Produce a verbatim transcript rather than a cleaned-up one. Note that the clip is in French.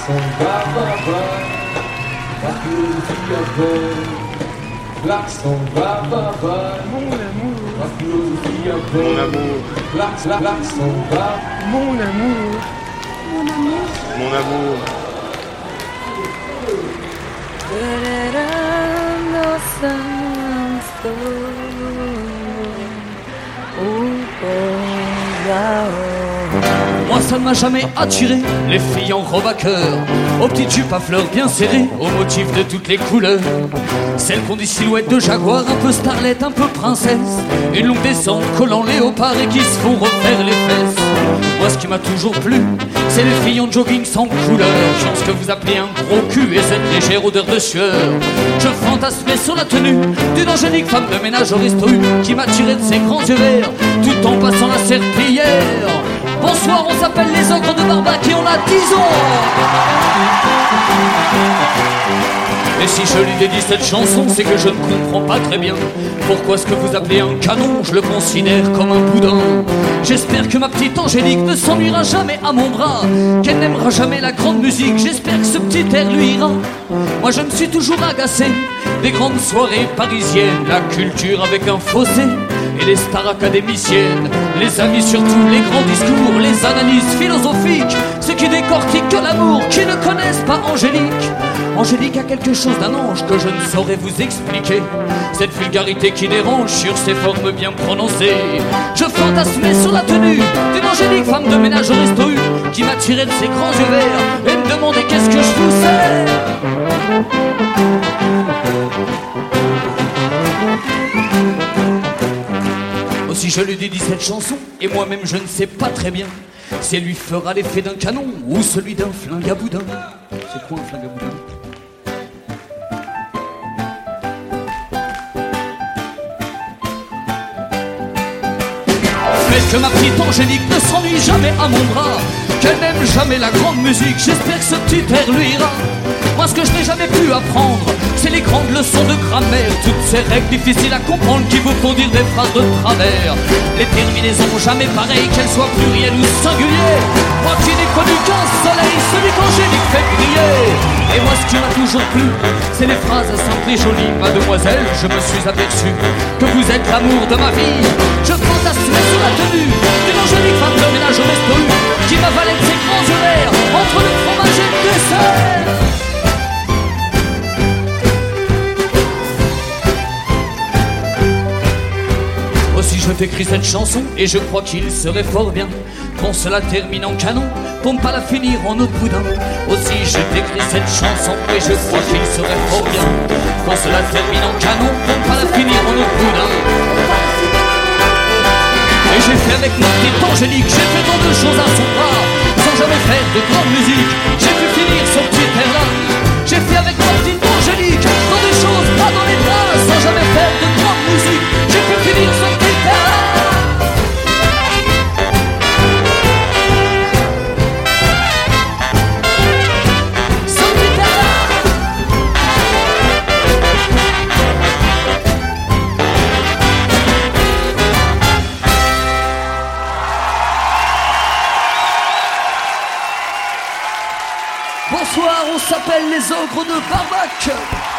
Klaxon, bababa, la philosophie à vol. Klaxon, bababa, Mon amour, la philosophie à vol. Mon amour, Klax- Klaxon, bababa. mon amour, mon amour. Moi ça ne m'a jamais attiré, les filles en robe à cœur, aux petites jupes à fleurs bien serrées, aux motifs de toutes les couleurs. Celles qui ont des silhouettes de jaguar, un peu starlette, un peu princesse, une longue descente collant léopard et qui se font refaire les fesses. Moi ce qui m'a toujours plu, c'est les filles en jogging sans couleur, qui ont ce que vous appelez un gros cul et cette légère odeur de sueur. Je fantasmais sur la tenue d'une angélique femme de ménage au resto U qui m'attirait de ses grands yeux verts, tout en passant la serpillière. Bonsoir, on s'appelle les ogres de Barbac et on a dix ans. Et si je lui dédie cette chanson, c'est que je ne comprends pas très bien pourquoi ce que vous appelez un canon, je le considère comme un boudin. J'espère que ma petite Angélique ne s'ennuiera jamais à mon bras, qu'elle n'aimera jamais la grande musique, j'espère que ce petit air lui ira. Moi je me suis toujours agacé des grandes soirées parisiennes, la culture avec un fossé et les stars académiciennes, les amis surtout, les grands discours, les analyses philosophiques, ceux qui décortiquent l'amour, qui ne connaissent pas Angélique. Angélique a quelque chose d'un ange que je ne saurais vous expliquer, cette vulgarité qui dérange sur ses formes bien prononcées. Je fantasmais sur la tenue d'une Angélique femme de ménage au resto U qui m'attirait de ses grands yeux verts et me demandait qu'est-ce que je poussais. Aussi je lui dédie cette chanson et moi-même je ne sais pas très bien si elle lui fera l'effet d'un canon ou celui d'un flingue à boudin. C'est quoi un flingue à boudin? Mais que ma petite Angélique ne s'ennuie jamais à mon bras, qu'elle n'aime jamais la grande musique, j'espère que ce petit air lui ira. Moi ce que je n'ai jamais pu apprendre, c'est les grandes leçons de grammaire, toutes ces règles difficiles à comprendre qui vous font dire des phrases de travers. Les terminaisons jamais pareilles, qu'elles soient plurielles ou singulières. Moi qui n'ai connu qu'un soleil, celui qu'Angélique fait briller. Et moi ce qui m'a toujours plu, c'est les phrases simples et jolies. Mademoiselle, je me suis aperçu que vous êtes l'amour de ma vie. Je fantasmais sur la tenue d'une Angélique femme de ménage au resto U qui m'avalait de ses grands yeux verts entre le fromage et le dessert. Aussi je t'écris cette chanson et je crois qu'il serait fort bien qu'on se la termine en canon pour ne pas la finir en autre boudin. Aussi je t'écris cette chanson et je crois qu'il serait fort bien qu'on se la termine en canon pour ne pas la finir en autre boudin. Et j'ai fait avec ma petite Angélique, j'ai fait tant de choses à son bras, sans jamais faire de grande musique, j'ai pu finir ce petit air-là. J'ai fait avec ma petite Angélique, tant de choses pas dans les bras, sans jamais faire de grande musique, j'ai pu finir ce petit air-là. Bonsoir, on s'appelle les ogres de Barbac.